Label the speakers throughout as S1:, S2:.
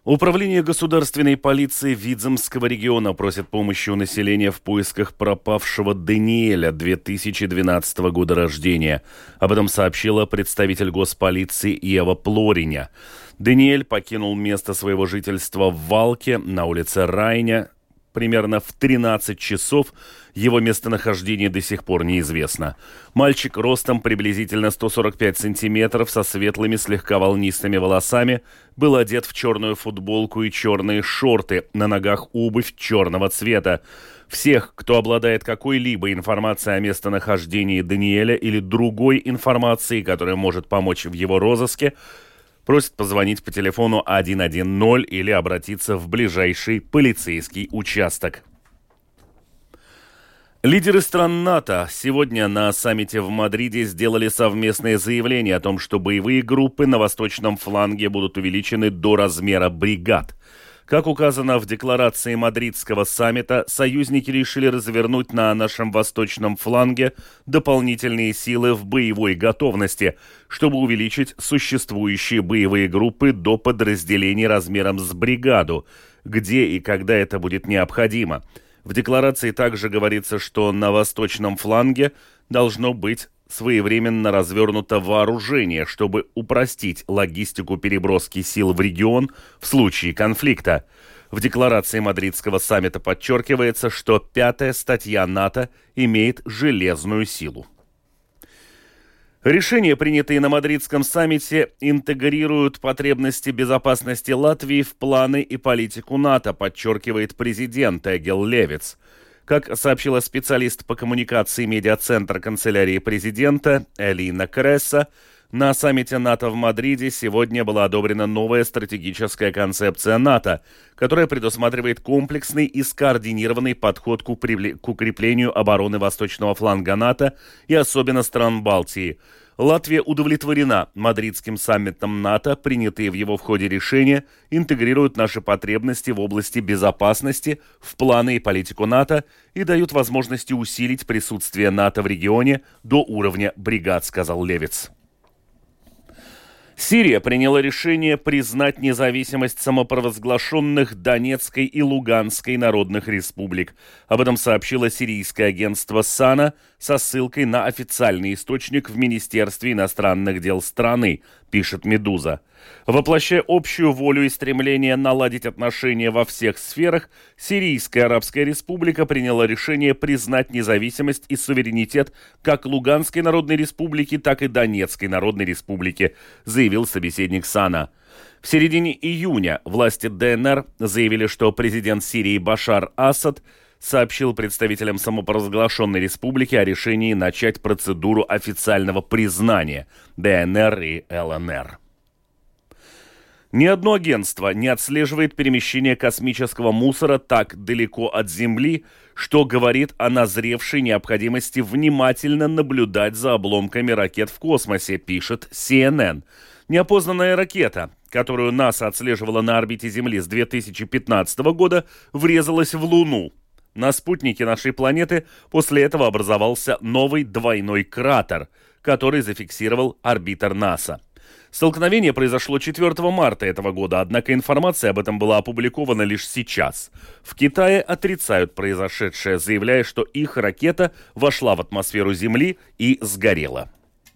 S1: Управление государственной полиции Видземского региона просит помощи у населения в поисках пропавшего Даниэля 2012 года рождения. Об этом сообщила представитель госполиции Ева Плориня. Даниэль покинул место своего жительства в Валке на улице Райня примерно в 13 часов. Его местонахождение до сих пор неизвестно. Мальчик ростом приблизительно 145 сантиметров, со светлыми, слегка волнистыми волосами, был одет в черную футболку и черные шорты, на ногах обувь черного цвета. Всех, кто обладает какой-либо информацией о местонахождении Даниэля или другой информацией, которая может помочь в его розыске, просят позвонить по телефону 110 или обратиться в ближайший полицейский участок. Лидеры стран НАТО сегодня на саммите в Мадриде сделали совместное заявление о том, что боевые группы на восточном фланге будут увеличены до размера бригад. Как указано в декларации мадридского саммита, союзники решили развернуть на нашем восточном фланге дополнительные силы в боевой готовности, чтобы увеличить существующие боевые группы до подразделений размером с бригаду, где и когда это будет необходимо. В декларации также говорится, что на восточном фланге должно быть своевременно развернуто вооружение, чтобы упростить логистику переброски сил в регион в случае конфликта. В декларации мадридского саммита подчеркивается, что 5-я статья НАТО имеет железную силу. Решения, принятые на мадридском саммите, интегрируют потребности безопасности Латвии в планы и политику НАТО, подчеркивает президент Эгил Левитс. Как сообщила специалист по коммуникации медиацентра канцелярии президента Элина Кресса, на саммите НАТО в Мадриде сегодня была одобрена новая стратегическая концепция НАТО, которая предусматривает комплексный и скоординированный подход к укреплению обороны восточного фланга НАТО и особенно стран Балтии. Латвия удовлетворена мадридским саммитом НАТО. Принятые в его ходе решения интегрируют наши потребности в области безопасности в планы и политику НАТО и дают возможности усилить присутствие НАТО в регионе до уровня бригад, сказал Левитс. Сирия приняла решение признать независимость самопровозглашенных Донецкой и Луганской народных республик. Об этом сообщило сирийское агентство САНА со ссылкой на официальный источник в Министерстве иностранных дел страны, пишет «Медуза». Воплощая общую волю и стремление наладить отношения во всех сферах, Сирийская Арабская Республика приняла решение признать независимость и суверенитет как Луганской Народной Республики, так и Донецкой Народной Республики, заявил собеседник САНА. В середине июня власти ДНР заявили, что президент Сирии Башар Асад сообщил представителям самопровозглашенной республики о решении начать процедуру официального признания ДНР и ЛНР. Ни одно агентство не отслеживает перемещение космического мусора так далеко от Земли, что говорит о назревшей необходимости внимательно наблюдать за обломками ракет в космосе, пишет CNN. Неопознанная ракета, которую НАСА отслеживала на орбите Земли с 2015 года, врезалась в Луну. На спутнике нашей планеты после этого образовался новый двойной кратер, который зафиксировал орбитер НАСА. Столкновение произошло 4 марта этого года, однако информация об этом была опубликована лишь сейчас. В Китае отрицают произошедшее, заявляя, что их ракета вошла в атмосферу Земли и сгорела.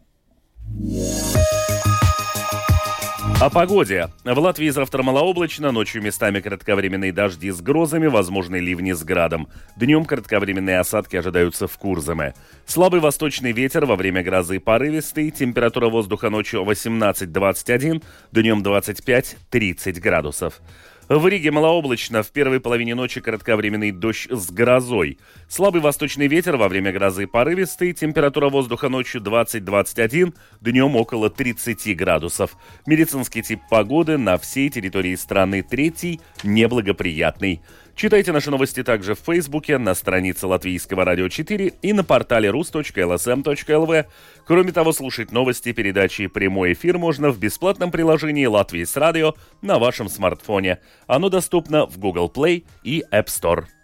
S1: О погоде. В Латвии завтра малооблачно, ночью местами кратковременные дожди с грозами, возможны ливни с градом. Днем кратковременные осадки ожидаются в Курзаме. Слабый восточный ветер во время грозы порывистый, температура воздуха ночью 18-21, днем 25-30 градусов. В Риге малооблачно, в первой половине ночи кратковременный дождь с грозой. Слабый восточный ветер во время грозы порывистый, температура воздуха ночью 20-21, днем около 30 градусов. Медицинский тип погоды на всей территории страны третий, неблагоприятный. Читайте наши новости также в Фейсбуке, на странице Латвийского радио 4 и на портале rus.lsm.lv. Кроме того, слушать новости передачи «Прямой эфир» можно в бесплатном приложении «Латвийс Радио» на вашем смартфоне. Оно доступно в Google Play и App Store.